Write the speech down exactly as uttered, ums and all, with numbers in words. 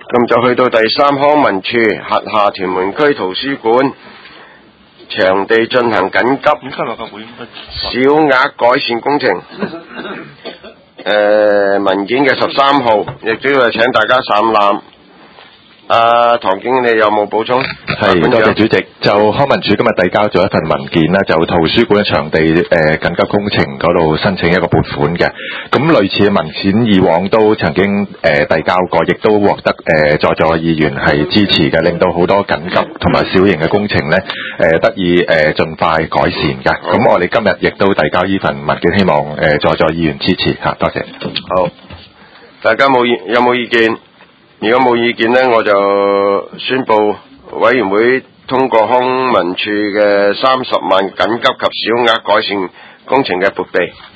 咁就去到第三康文署轄下屯門區圖書館場地進行緊急小額改善工程。誒、呃、文件嘅十三號，亦都要請大家散覽。阿、啊、唐經理有冇補充？ 係，多謝主席。就康文署今日遞交咗一份文件啦，就圖書館場地誒、呃、緊急工程嗰度申請一個撥款嘅。咁類似嘅文件以往都曾經誒、呃、遞交過，亦都獲得誒在座議員係支持嘅，令到好多緊急同埋小型嘅工程咧誒、呃、得以誒、呃、盡快改善嘅。咁我哋今日亦都遞交呢份文件，希望誒、呃、在座議員支持嚇，多謝。 好，大家冇意有冇意見？如果冇意見呢，我就宣布委員會通過康文署嘅三十萬緊急及小額改善工程嘅撥備。